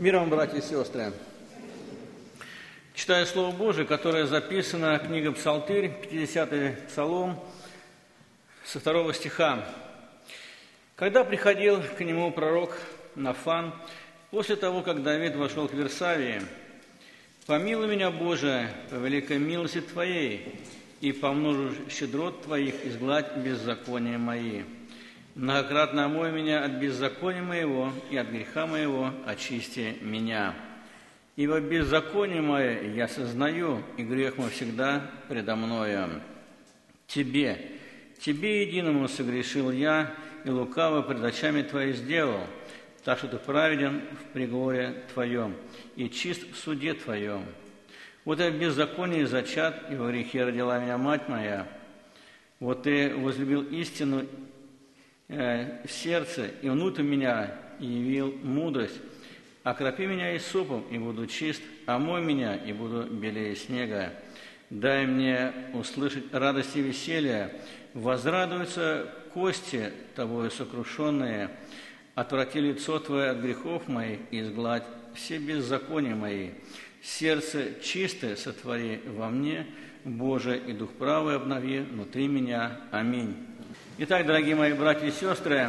Мир вам, братья и сестры! Читаю Слово Божие, которое записано, книга Псалтырь, 50-й Псалом, со 2 стиха. «Когда приходил к нему пророк Нафан, после того, как Давид вошел к Версавии, помилуй меня, Боже, по великой милости Твоей, и по множеству щедрот Твоих изгладь беззакония мои. Многократно омой меня от беззакония моего, и от греха моего очисти меня. Ибо беззаконие мое я сознаю, и грех мой всегда предо мною. Тебе единому согрешил я, и лукаво пред очами Твои сделал, так что Ты праведен в приговоре Твоем, и чист в суде Твоем. Вот я в беззаконии зачат, и во грехе родила меня мать моя. Вот Ты возлюбил истину в сердце, и внутрь меня явил мудрость. Окропи меня исопом, и буду чист, омой меня, и буду белее снега. Дай мне услышать радость и веселье, возрадуются кости Тобою сокрушенные. Отврати лицо Твое от грехов моих, и изгладь все беззакония мои. Сердце чистое сотвори во мне, Боже, и дух правый обнови внутри меня. Аминь». Итак, дорогие мои братья и сестры,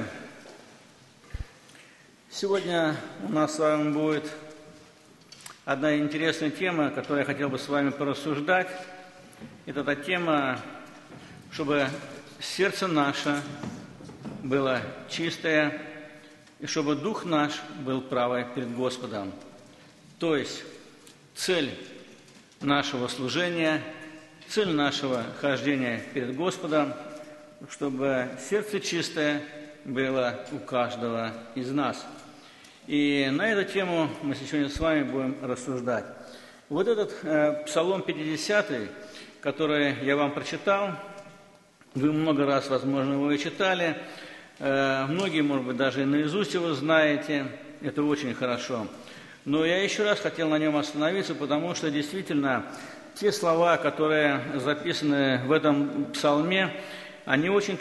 сегодня у нас с вами будет одна интересная тема, которую я хотел бы с вами порассуждать. Это та тема, чтобы сердце наше было чистое, и чтобы дух наш был правый перед Господом. То есть цель нашего служения, цель нашего хождения перед Господом, чтобы сердце чистое было у каждого из нас. И на эту тему мы сегодня с вами будем рассуждать. Вот этот Псалом 50, который я вам прочитал, вы много раз, возможно, его и читали, многие, может быть, даже и наизусть его знаете, это очень хорошо. Но я еще раз хотел на нем остановиться, потому что действительно те слова, которые записаны в этом псалме, они очень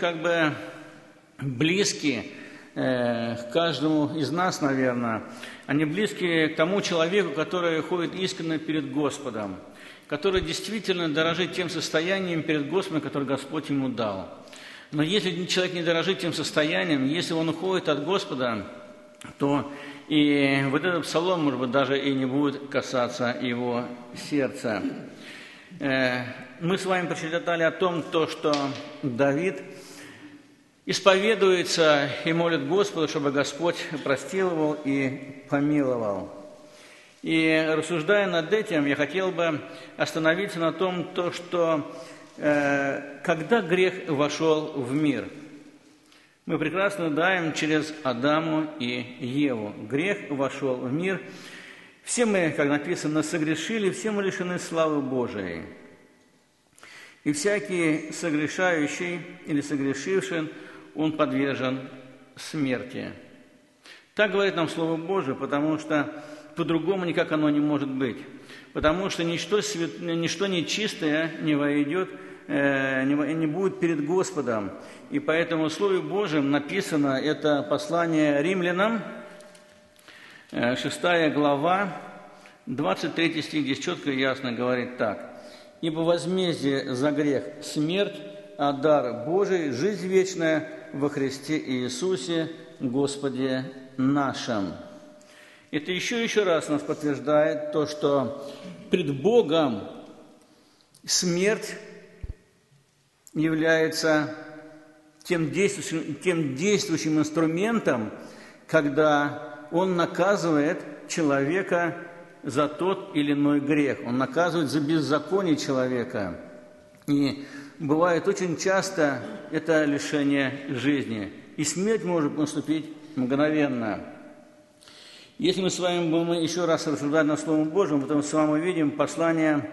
близки к каждому из нас, наверное. Они близки к тому человеку, который ходит искренне перед Господом, который действительно дорожит тем состоянием перед Господом, которое Господь ему дал. Но если человек не дорожит тем состоянием, если он уходит от Господа, то и вот этот псалом, может быть, даже и не будет касаться его сердца. Мы с вами прочитали о том, что Давид исповедуется и молит Господа, чтобы Господь простил его и помиловал. И рассуждая над этим, я хотел бы остановиться на том, что когда грех вошел в мир, мы прекрасно знаем через Адаму и Еву. Грех вошел в мир. Все мы, как написано, согрешили, все мы лишены славы Божией. И всякий согрешающий или согрешивший, он подвержен смерти. Так говорит нам Слово Божие, потому что по-другому никак оно не может быть. Потому что ничто нечистое не войдет, не будет перед Господом. И поэтому в Слове Божьем написано, это послание римлянам, 6 глава, 23 стих, здесь четко и ясно говорит так. «Ибо возмездие за грех – смерть, а дар Божий – жизнь вечная во Христе Иисусе, Господе нашим». Это еще раз нас подтверждает то, что пред Богом смерть является тем действующим инструментом, когда Он наказывает человека за тот или иной грех. Он наказывает за беззаконие человека. И бывает очень часто это лишение жизни. И смерть может наступить мгновенно. Если мы с вами будем еще раз рассуждать над Словом Божьим, потом мы с вами увидим послание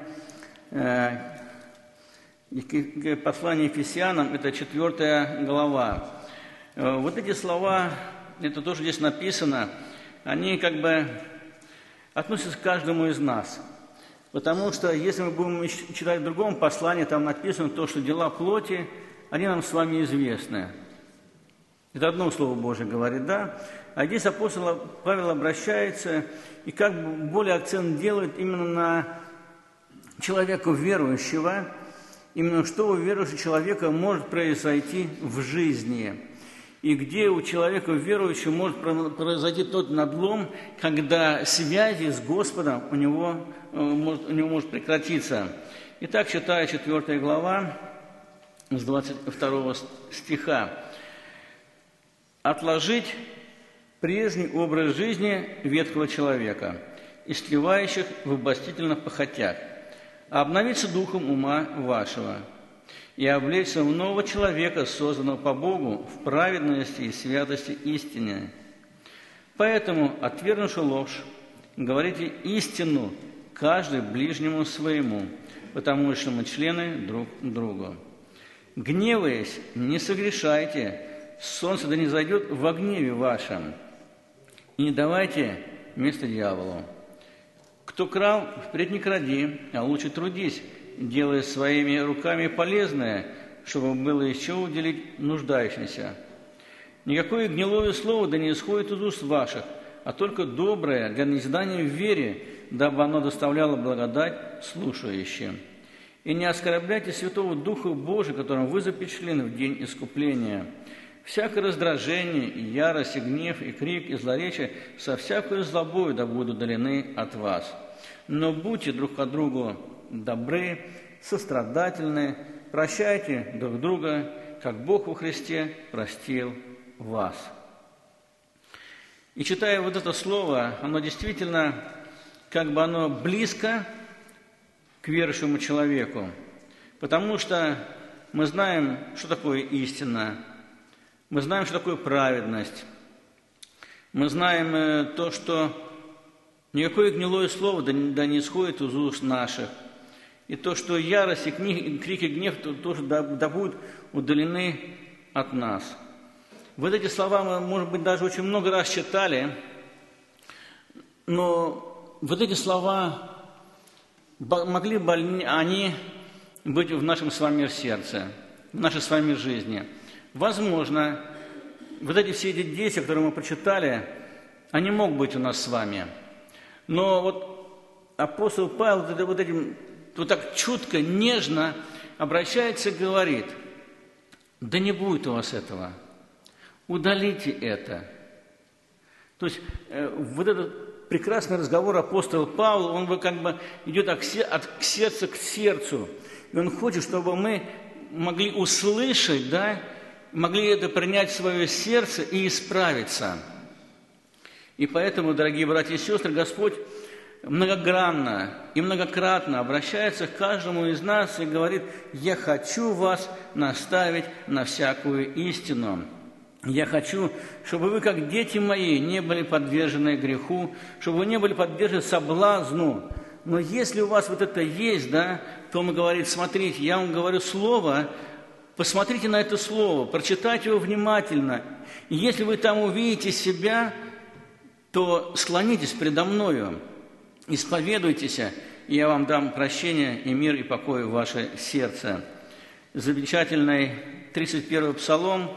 Ефесянам, это 4 глава. Вот эти слова, это тоже здесь написано, они относятся к каждому из нас. Потому что если мы будем читать в другом послании, там написано то, что дела плоти, они нам с вами известны. Это одно Слово Божие говорит, да? А здесь апостол Павел обращается и как бы более акцент делает именно на человека верующего, именно что у верующего человека может произойти в жизни, и где у человека верующего может произойти тот надлом, когда связи с Господом у него может прекратиться. Итак, читая 4 глава с 22 стиха. «Отложить прежний образ жизни ветхого человека, истлевающих в обольстительных похотях, а обновиться духом ума вашего, и облечься в нового человека, созданного по Богу, в праведности и святости истины. Поэтому, отвергнувши ложь, говорите истину каждый ближнему своему, потому что мы члены друг другу. Гневаясь, не согрешайте, солнце да не зайдет во гневе вашем, и не давайте место дьяволу. Кто крал, впредь не кради, а лучше трудись, делая своими руками полезное, чтобы было еще уделить нуждающимся. Никакое гнилое слово да не исходит из уст ваших, а только доброе для назидания в вере, дабы оно доставляло благодать слушающим. И не оскорбляйте Святого Духа Божия, которым вы запечатлены в день искупления. Всякое раздражение, и ярость, и гнев, и крик, и злоречие со всякой злобой да будут удалены от вас. Но будьте друг к другу добры, сострадательны, прощайте друг друга, как Бог во Христе простил вас». И читая вот это слово, оно действительно, как бы оно близко к верующему человеку, потому что мы знаем, что такое истина, мы знаем, что такое праведность, мы знаем то, что никакое гнилое слово да не исходит из уст наших, и то, что ярость и крик и гнев тоже да будут удалены от нас. Вот эти слова мы, может быть, даже очень много раз читали, но вот эти слова, могли бы они быть в нашем с вами сердце, в нашей с вами жизни. Возможно, вот все эти действия, которые мы прочитали, они могут быть у нас с вами. Но вот апостол Павел вот так чутко, нежно обращается и говорит: да не будет у вас этого, удалите это. То есть вот этот прекрасный разговор апостола Павла, он как бы идет от сердца к сердцу. И он хочет, чтобы мы могли услышать, да, могли это принять в свое сердце и исправиться. И поэтому, дорогие братья и сестры, Господь многогранно и многократно обращается к каждому из нас и говорит: «Я хочу вас наставить на всякую истину. Я хочу, чтобы вы, как дети мои, не были подвержены греху, чтобы вы не были подвержены соблазну. Но если у вас вот это есть, да, то он говорит: смотрите, я вам говорю слово, посмотрите на это слово, прочитайте его внимательно. И если вы там увидите себя, то склонитесь предо мною, исповедуйтесь, и я вам дам прощение и мир и покой в ваше сердце». Замечательный 31-й псалом,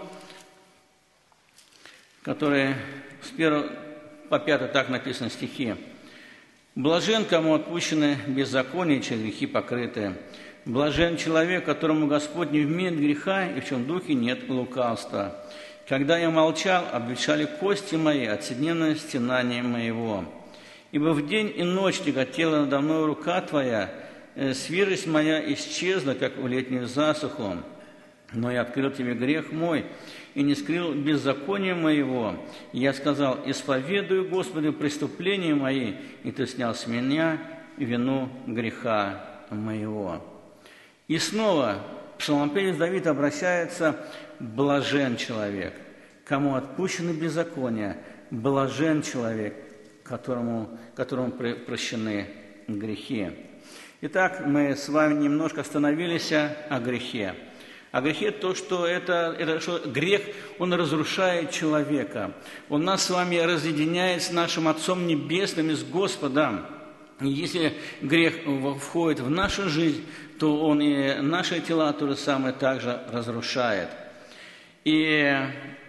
который с 1 по 5 так написано стихи. «Блажен, кому отпущены беззакония, чьи грехи покрыты. Блажен человек, которому Господь не вменит греха, и в чем духе нет лукавства. Когда я молчал, обветшали кости мои от седневного стенания моего. Ибо в день и ночь тяготела надо мной рука Твоя, свежесть моя исчезла, как в летнюю засуху. Но я открыл Тебе грех мой и не скрыл беззакония моего. Я сказал: исповедую, Господи, преступления мои, и Ты снял с меня вину греха моего». И снова псалмопевец Давид обращается: «Блажен человек, кому отпущены беззакония, блажен человек, которому прощены грехи». Итак, мы с вами немножко остановились о грехе. О грехе то, что что грех, он разрушает человека. Он нас с вами разъединяет с нашим Отцом Небесным и с Господом. И если грех входит в нашу жизнь, то он и наши тела то же самое также разрушает. И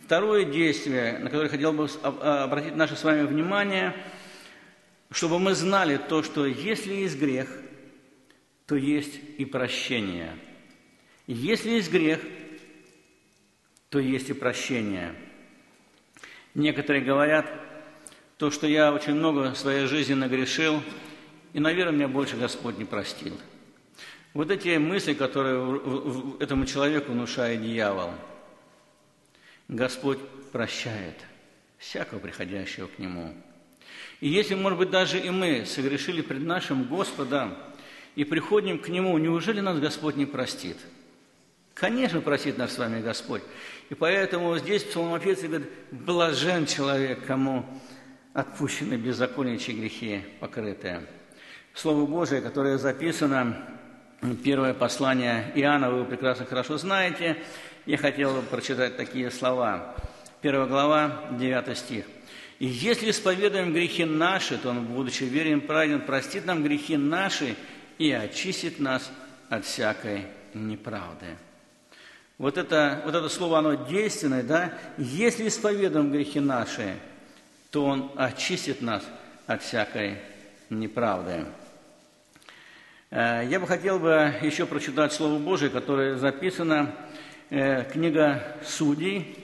Второе действие, на которое хотел бы обратить наше с вами внимание, чтобы мы знали то, что если есть грех, то есть и прощение. Если есть грех, то есть и прощение. Некоторые говорят, то, что я очень много в своей жизни нагрешил, и, наверное, меня больше Господь не простил. Вот эти мысли, которые этому человеку внушает дьявол, Господь прощает всякого приходящего к Нему. И если, может быть, даже и мы согрешили пред нашим Господом и приходим к Нему, неужели нас Господь не простит? Конечно, простит нас с вами Господь. И поэтому здесь псалмопевец говорит: блажен человек, кому отпущены беззаконничьи грехи покрытые. Слово Божие, которое записано, первое послание Иоанна, вы прекрасно хорошо знаете. Я хотел бы прочитать такие слова. 1 глава, 9 стих. «И если исповедуем грехи наши, то Он, будучи верен и праведен, простит нам грехи наши и очистит нас от всякой неправды». Вот это слово, оно действенное, да? Если исповедуем грехи наши, то Он очистит нас от всякой неправды. Я бы хотел еще прочитать Слово Божие, которое записано, книга Судей.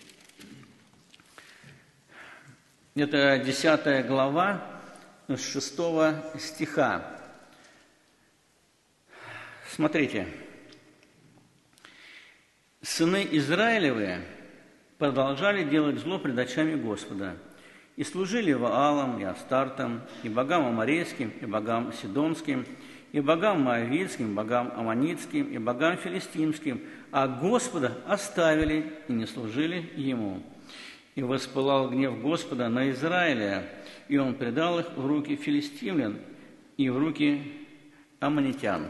Это 10 глава, с 6 стиха. Смотрите. «Сыны Израилевы продолжали делать зло пред очами Господа, и служили Ваалам и Астартам, и богам аморейским, и богам сидонским, и богам моавитским, и богам аммонитским, и богам филистимским, а Господа оставили и не служили Ему. И воспылал гнев Господа на Израиля, и Он предал их в руки филистимлян и в руки аммонитян.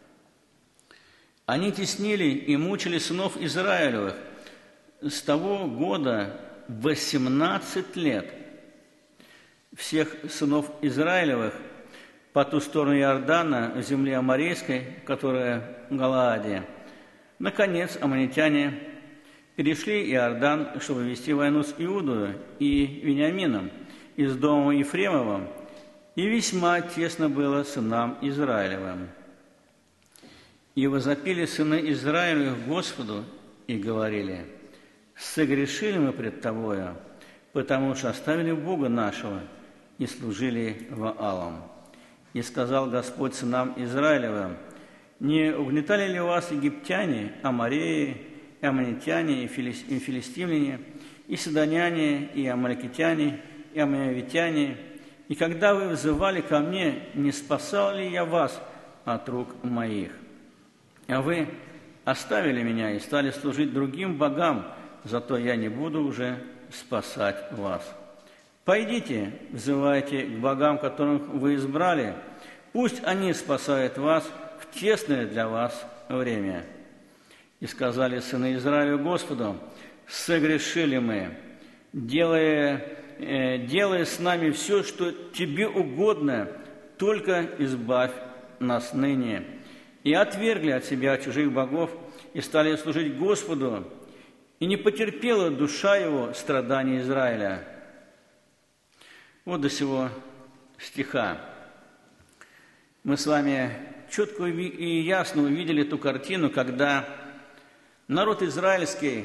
Они теснили и мучили сынов Израилевых с того года 18 лет. Всех сынов Израилевых по ту сторону Иордана, в земле Аморейской, которая в Галааде. Наконец, аммонитяне перешли Иордан, чтобы вести войну с Иудою и Вениамином, и с домом Ефремовым, и весьма тесно было сынам Израилевым. И возопили сыны Израилевых Господу и говорили: согрешили мы пред Тобою, потому что оставили Бога нашего и служили Ваалам. И сказал Господь сынам Израилевым: не угнетали ли вас египтяне, амореи, и аммонитяне, и филистимляне, и сидоняне, и амаликитяне, и аммонитяне, и когда вы взывали ко мне, не спасал ли я вас от рук моих? А вы оставили меня и стали служить другим богам, зато я не буду уже спасать вас. Пойдите, взывайте к богам, которых вы избрали, пусть они спасают вас в тесное для вас время». И сказали сыны Израиля Господу: согрешили мы, делая с нами все, что Тебе угодно, только избавь нас ныне. И отвергли от себя чужих богов и стали служить Господу, и не потерпела душа его страданий Израиля». Вот до сего стиха. Мы с вами четко и ясно увидели ту картину, когда народ израильский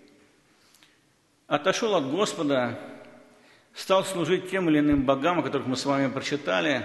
отошел от Господа, стал служить тем или иным богам, о которых мы с вами прочитали,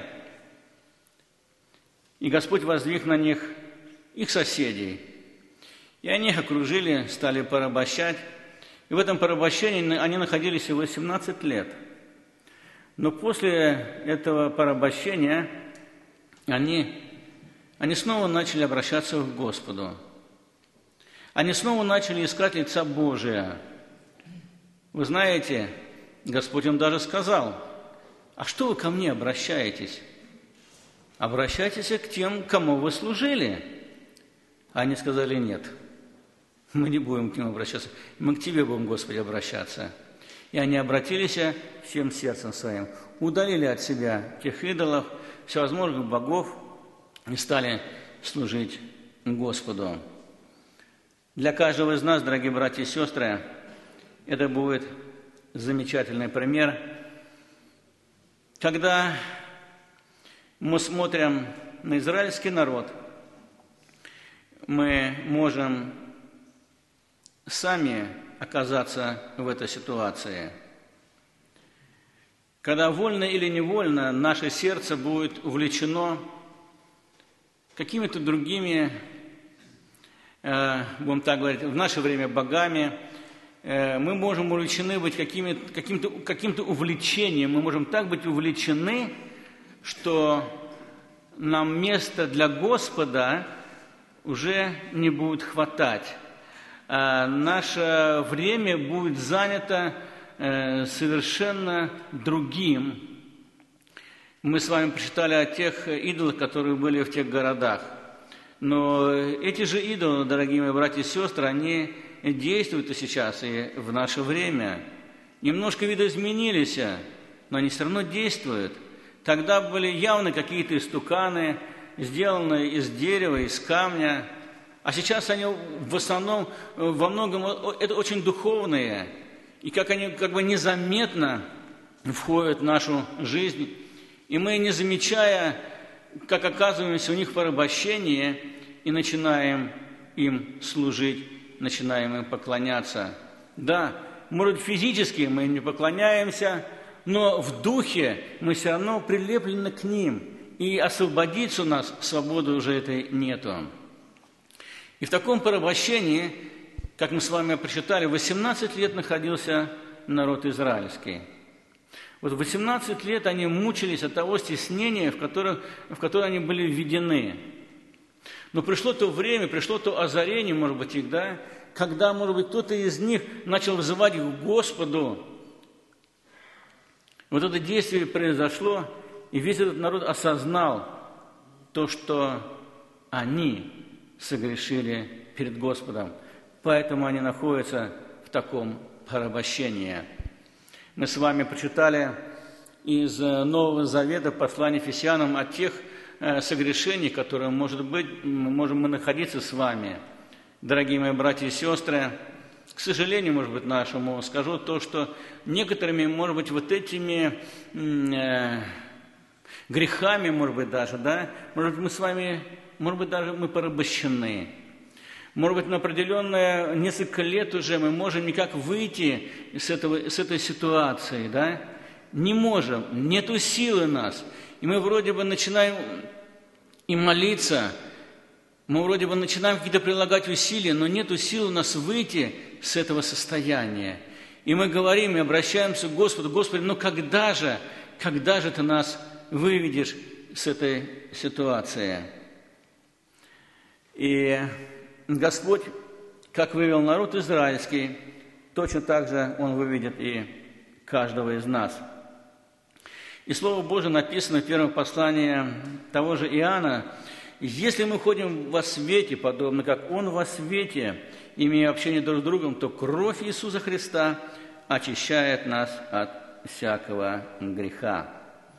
и Господь воздвиг на них их соседей. И они их окружили, стали порабощать. И в этом порабощении они находились всего 18 лет. Но после этого порабощения они снова начали обращаться к Господу. Они снова начали искать лица Божия. Вы знаете, Господь им даже сказал: а что вы ко мне обращаетесь? Обращайтесь к тем, кому вы служили. Они сказали: нет, мы не будем к ним обращаться, мы к Тебе будем, Господи, обращаться. И они обратились всем сердцем своим, удалили от себя тех идолов, всевозможных богов и стали служить Господу. Для каждого из нас, дорогие братья и сестры, это будет замечательный пример, когда мы смотрим на израильский народ, мы можем сами оказаться в этой ситуации. Когда вольно или невольно наше сердце будет увлечено какими-то другими, будем так говорить, в наше время богами, мы можем увлечены быть каким-то увлечением, мы можем так быть увлечены, что нам места для Господа уже не будет хватать. Наше время будет занято совершенно другим. Мы с вами прочитали о тех идолах, которые были в тех городах. Но эти же идолы, дорогие мои братья и сестры, они действуют и сейчас, и в наше время. Немножко видоизменились, но они все равно действуют. Тогда были явно какие-то истуканы, сделанные из дерева, из камня, а сейчас они в основном, во многом, это очень духовные, и как они как бы незаметно входят в нашу жизнь, и мы, не замечая, как оказываемся у них в порабощении, и начинаем им служить, начинаем им поклоняться. Да, может, физически мы им не поклоняемся, но в духе мы все равно прилеплены к ним, и освободиться у нас свободы уже этой нету. И в таком порабощении, как мы с вами прочитали, 18 лет находился народ израильский. Вот 18 лет они мучились от того стеснения, в которое они были введены. Но пришло то время, пришло то озарение, может быть, их, да, когда, может быть, кто-то из них начал вызывать их к Господу. Вот это действие произошло, и весь этот народ осознал то, что они согрешили перед Господом. Поэтому они находятся в таком порабощении. Мы с вами прочитали из Нового Завета послание Ефесянам о тех согрешениях, которые, может быть, можем мы находиться с вами. Дорогие мои братья и сестры, к сожалению, может быть, нашему скажу то, что некоторыми, может быть, вот этими грехами, может быть, даже, да, может быть, мы с вами, может быть, даже мы порабощены. Может быть, на определенное несколько лет уже мы можем никак выйти с этой ситуации, да? Не можем, нету силы нас. И мы вроде бы начинаем и молиться, мы вроде бы начинаем какие-то прилагать усилия, но нету сил у нас выйти с этого состояния. И мы говорим и обращаемся к Господу: Господи, ну когда же Ты нас выведешь с этой ситуации? И Господь, как вывел народ израильский, точно так же Он выведет и каждого из нас. И Слово Божие написано в первом послании того же Иоанна: «Если мы ходим во свете, подобно как Он во свете, имея общение друг с другом, то кровь Иисуса Христа очищает нас от всякого греха».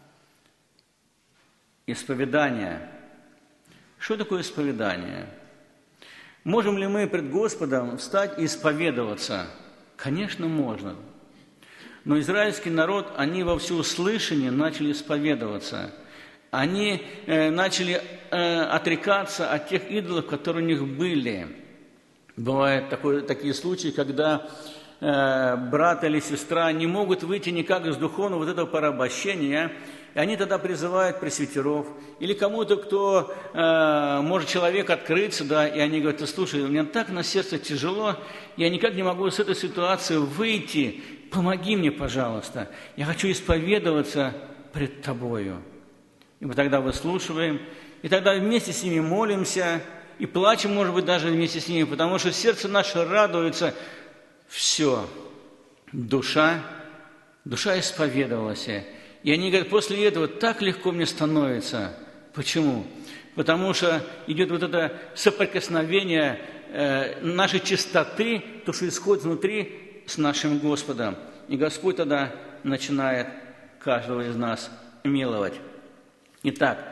Исповедание. Что такое исповедание? Можем ли мы пред Господом встать и исповедоваться? Конечно, можно. Но израильский народ, они во всеуслышание начали исповедоваться. Они начали отрекаться от тех идолов, которые у них были. Бывают такие случаи, когда брат или сестра не могут выйти никак из духовного вот этого порабощения, и они тогда призывают пресвитеров или кому-то, кто может человек открыться, да, и они говорят: слушай, у меня так на сердце тяжело, я никак не могу с этой ситуации выйти, помоги мне, пожалуйста, я хочу исповедоваться пред Тобою. И мы тогда выслушиваем, и тогда вместе с ними молимся, и плачем, может быть, даже вместе с ними, потому что сердце наше радуется. Все, душа исповедовалась. И они говорят: после этого так легко мне становится. Почему? Потому что идет вот это соприкосновение нашей чистоты, то, что исходит внутри, с нашим Господом. И Господь тогда начинает каждого из нас миловать. Итак,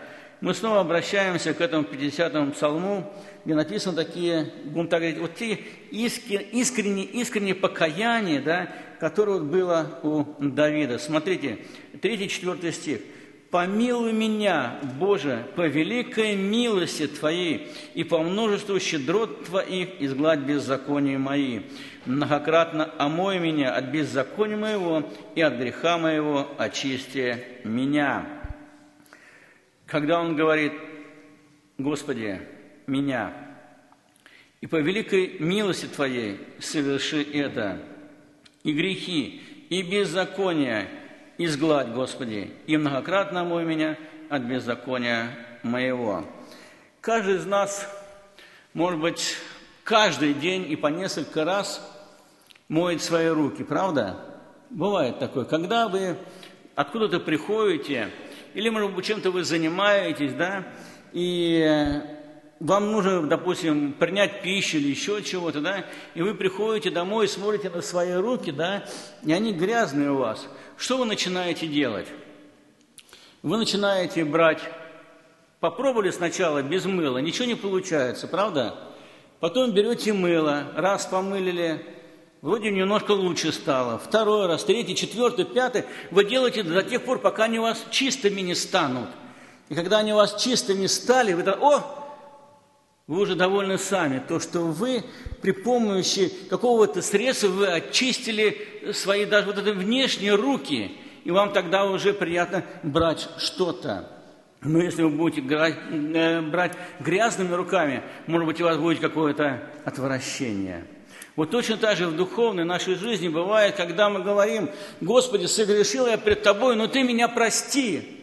Мы снова обращаемся к этому 50-му псалму, где написано такие, будем так говорить, вот те искренние покаяния, да, которое было у Давида. Смотрите, 3-4 стих. «Помилуй меня, Боже, по великой милости Твоей и по множеству щедрот Твоих изгладь беззакония мои. Многократно омой меня от беззакония моего и от греха моего очисти меня». Когда он говорит: «Господи, меня, и по великой милости Твоей соверши это, и грехи, и беззакония изгладь, Господи, и многократно омой меня от беззакония моего». Каждый из нас, может быть, каждый день и по несколько раз моет свои руки, правда? Бывает такое, когда вы откуда-то приходите, или, может быть, чем-то вы занимаетесь, да, и вам нужно, допустим, принять пищу или еще чего-то, да, и вы приходите домой и смотрите на свои руки, да, и они грязные у вас. Что вы начинаете делать? Вы начинаете брать, попробовали сначала без мыла, ничего не получается, правда? Потом берете мыло, раз помылили, вроде немножко лучше стало, второй раз, третий, четвертый, пятый. Вы делаете до тех пор, пока они у вас чистыми не станут. И когда они у вас чистыми стали, вы так: вы уже довольны сами, то, что вы при помощи какого-то средства вы очистили свои даже вот эти внешние руки, и вам тогда уже приятно брать что-то. Но если вы будете брать грязными руками, может быть, у вас будет какое-то отвращение. Вот точно так же в духовной нашей жизни бывает, когда мы говорим: «Господи, согрешил я пред Тобой, но Ты меня прости».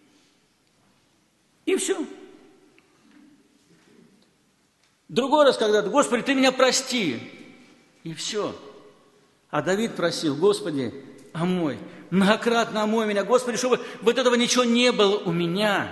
И все. Другой раз, когда: «Господи, Ты меня прости». И все. А Давид просил: «Господи, омой, многократно омой меня, Господи, чтобы вот этого ничего не было у меня».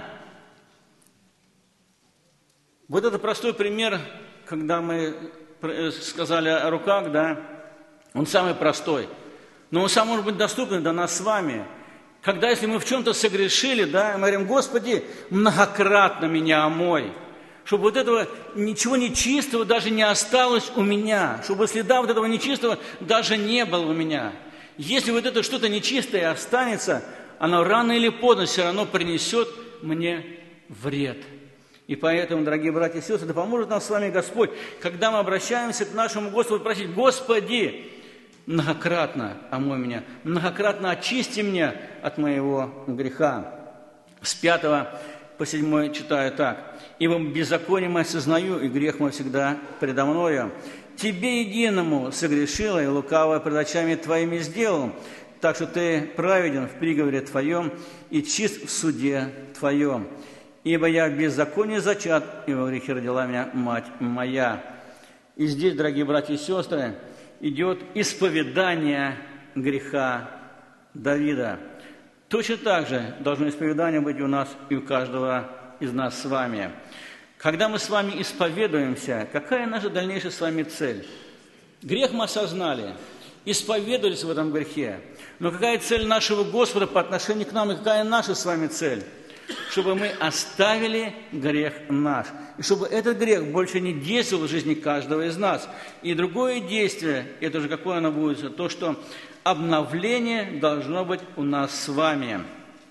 Вот это простой пример, когда мы сказали о руках, да, он самый простой, но он сам может быть доступен для нас с вами. Когда, если мы в чем-то согрешили, да, мы говорим: «Господи, многократно меня омой», чтобы вот этого ничего нечистого даже не осталось у меня, чтобы следа вот этого нечистого даже не было у меня. Если вот это что-то нечистое останется, оно рано или поздно все равно принесет мне вред. И поэтому, дорогие братья и сестры, да поможет нам с вами Господь, когда мы обращаемся к нашему Господу, просить: «Господи, многократно омой меня, многократно очисти меня от моего греха». С 5 по 7 читаю так: «Ибо беззаконие мое сознаю, и грех мой всегда предо мною. Тебе единому согрешила, и лукавое пред очами Твоими сделал, так что Ты праведен в приговоре Твоем и чист в суде Твоем. Ибо я в беззаконии зачат, и во грехе родила меня мать моя». И здесь, дорогие братья и сестры, идет исповедание греха Давида. Точно так же должно исповедание быть у нас и у каждого из нас с вами. Когда мы с вами исповедуемся, какая наша дальнейшая с вами цель? Грех мы осознали, исповедовались в этом грехе. Но какая цель нашего Господа по отношению к нам, и какая наша с вами цель? Чтобы мы оставили грех наш, и чтобы этот грех больше не действовал в жизни каждого из нас. И другое действие, это же какое оно будет? То, что обновление должно быть у нас с вами.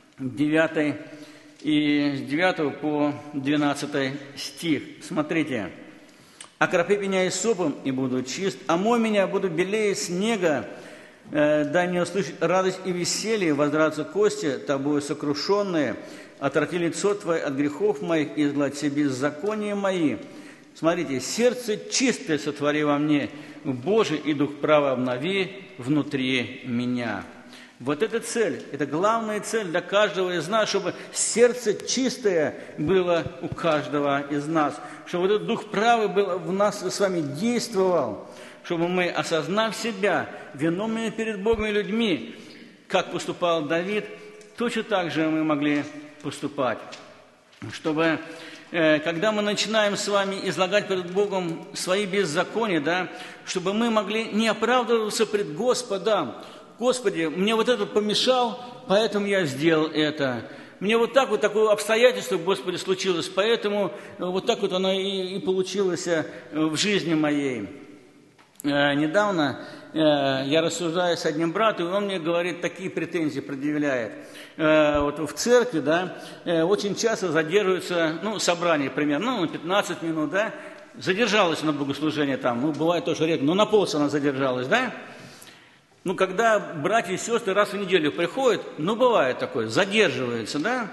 9 и с 9 по 12 стих. Смотрите. «Окропи меня исопом, и буду чист, омой меня, буду белее снега, дай мне услышать радость и веселье, воздраться кости, тобою сокрушенные, отврати лицо Твое от грехов моих, и изгладь все беззакония мои». Смотрите, «Сердце чистое сотвори во мне, Божий и дух правый обнови внутри меня». Вот эта цель, это главная цель для каждого из нас, чтобы сердце чистое было у каждого из нас, чтобы вот этот дух правый был в нас с вами действовал, чтобы мы, осознав себя виновными перед Богом и людьми, как поступал Давид, точно так же мы могли поступать. Чтобы, когда мы начинаем с вами излагать перед Богом свои беззакония, да, чтобы мы могли не оправдываться пред Господом: «Господи, мне вот это помешал, поэтому я сделал это. Мне вот так вот такое обстоятельство, Господи, случилось, поэтому вот так вот оно и получилось в жизни моей. Недавно я рассуждаю с одним братом, и он мне говорит, такие претензии предъявляет. Вот в церкви, да, очень часто задерживаются, собрание примерно, на 15 минут, да, задержалась на богослужение там, бывает тоже редко, но на полчаса она задержалась, да. Когда братья и сестры раз в неделю приходят, бывает такое, задерживаются, да.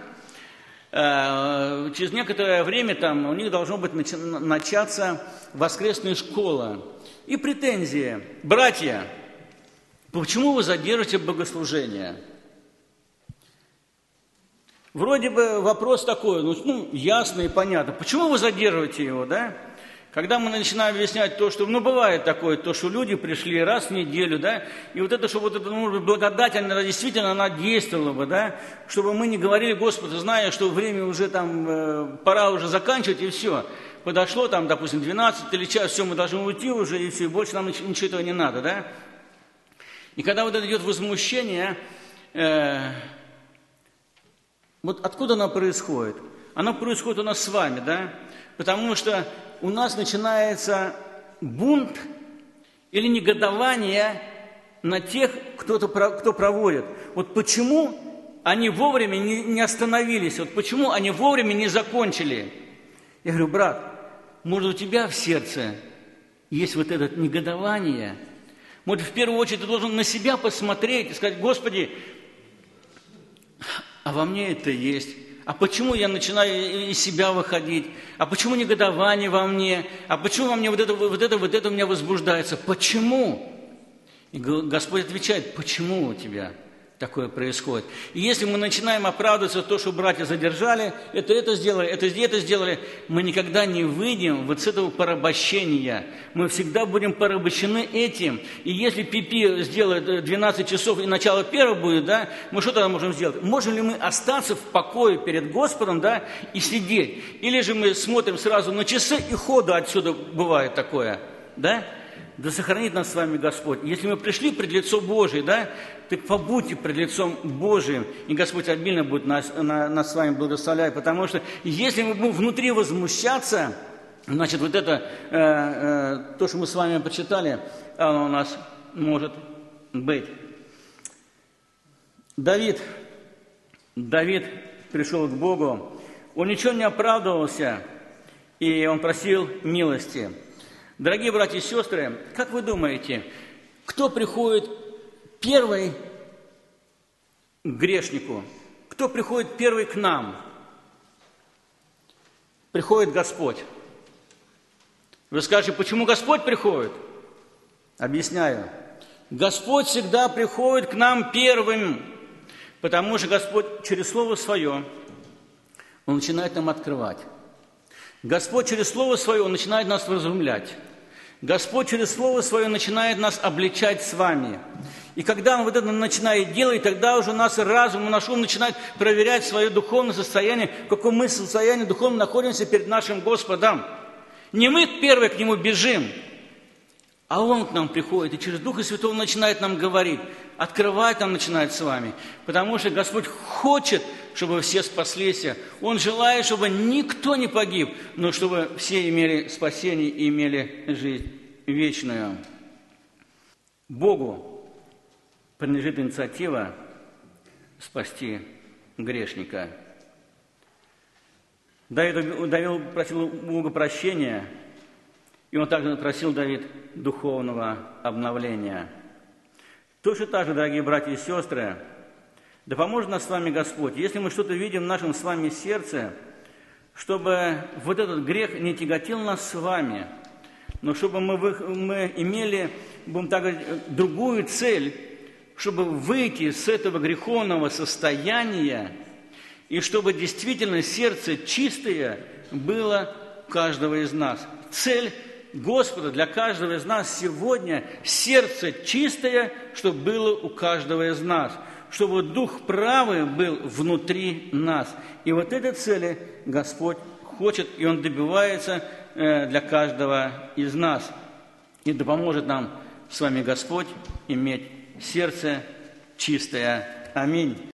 Через некоторое время там у них должно быть начаться воскресная школа. И претензии. Братья, почему вы задержите богослужение? Вроде бы вопрос такой, ясный и понятно. Почему вы задерживаете его, да? Когда мы начинаем объяснять то, что, бывает такое, то, что люди пришли раз в неделю, да, и вот это, чтобы благодать, она действительно, она действовала бы, да, чтобы мы не говорили, Господи, зная, что время уже там, пора уже заканчивать, и все. Подошло там, допустим, 12 или час, все, мы должны уйти уже, и все, и больше нам ничего этого не надо, да. И когда вот это идет возмущение, вот откуда оно происходит? Оно происходит у нас с вами, да, потому что у нас начинается бунт или негодование на тех, кто проводит. Вот почему они вовремя не остановились, вот почему они вовремя не закончили. Я говорю, брат, может, у тебя в сердце есть вот это негодование? Может, в первую очередь ты должен на себя посмотреть и сказать, Господи, а во мне это есть. А почему я начинаю из себя выходить? А почему негодование во мне? А почему во мне вот это у меня возбуждается? Почему? И Господь отвечает, почему у тебя такое происходит? И если мы начинаем оправдываться то, что братья задержали, это сделали, это сделали, мы никогда не выйдем вот с этого порабощения. Мы всегда будем порабощены этим. И если Пипи сделает 12 часов и начало первого будет, да, мы что тогда можем сделать? Можем ли мы остаться в покое перед Господом, да, и сидеть? Или же мы смотрим сразу на часы и ходу отсюда бывает такое, да? Да сохранит нас с вами Господь. Если мы пришли пред лицо Божие, да, так побудьте пред лицом Божиим, и Господь обильно будет нас с вами благословлять, потому что если мы будем внутри возмущаться, значит, вот это, то, что мы с вами почитали, оно у нас может быть. Давид пришел к Богу, он ничего не оправдывался, и он просил милости. Дорогие братья и сестры, как вы думаете, кто приходит первый к грешнику? Кто приходит первый к нам? Приходит Господь. Вы скажете, почему Господь приходит? Объясняю. Господь всегда приходит к нам первым, потому что Господь через Слово Свое, Он начинает нам открывать. Господь через Слово Свое, Он начинает нас вразумлять. Господь через Слово Свое начинает нас обличать с вами. И когда Он вот это начинает делать, тогда уже наш разум, наш ум начинает проверять свое духовное состояние, в каком мы состоянии духовно находимся перед нашим Господом. Не мы первые к Нему бежим, а Он к нам приходит, и через Духа Святого начинает нам говорить, открывать нам начинает с вами. Потому что Господь хочет, чтобы все спаслись. Он желает, чтобы никто не погиб, но чтобы все имели спасение и имели жизнь вечную. Богу принадлежит инициатива спасти грешника. Давид просил у Бога прощения, и он также просил Давид духовного обновления. Точно так же, дорогие братья и сестры, да поможет нас с вами Господь, если мы что-то видим в нашем с вами сердце, чтобы вот этот грех не тяготил нас с вами, но чтобы мы имели, будем так говорить, другую цель, чтобы выйти с этого греховного состояния, и чтобы действительно сердце чистое было у каждого из нас. Цель Господа для каждого из нас сегодня сердце чистое, чтобы было у каждого из нас, чтобы Дух правый был внутри нас. И вот этой цели Господь хочет, и Он добивается для каждого из нас. И да поможет нам с вами Господь иметь сердце чистое. Аминь.